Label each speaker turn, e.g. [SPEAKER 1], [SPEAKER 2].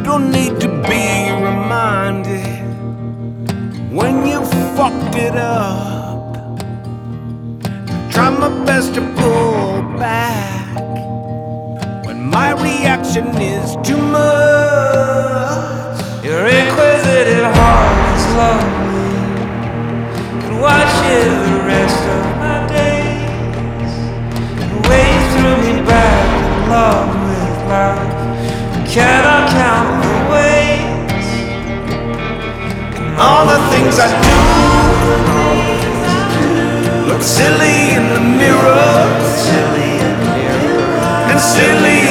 [SPEAKER 1] don't need to be reminded when you fucked it up. Try my best to pull back when my reaction is too much.
[SPEAKER 2] Your inquisitive heart is lovely, can watch you the rest of my days, and wave through me back in love with life. Cannot count the ways,
[SPEAKER 1] and all the things I do look silly in the mirror, and silly